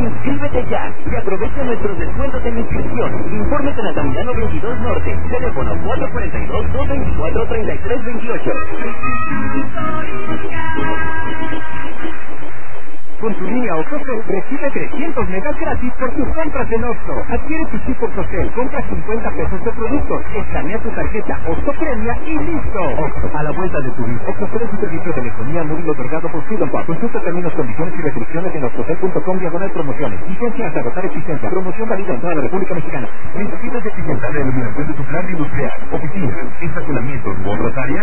Inscríbete ya y aprovecha nuestros descuentos en inscripción. Infórmate en Altamirano 22 Norte. Teléfono 442-224-3328. Con tu línea Ocosel recibe 300 megas gratis por tus compras en Oxxo. Adquiere tu chip Ocosel, compra 50 pesos de productos, escanea tu tarjeta Oxxo Premia y listo. Oxxo, a la vuelta de tu vida. Oxxo es un servicio de telefonía móvil otorgado por Freedom Pop. Consulta términos, condiciones y restricciones en oxxocel.com/promociones. Vigencia hasta agotar existencia. Promoción válida en toda la República Mexicana. ¿Necesitas eficientar la iluminación de tu plan industrial, oficina, estacionamientos u otras áreas?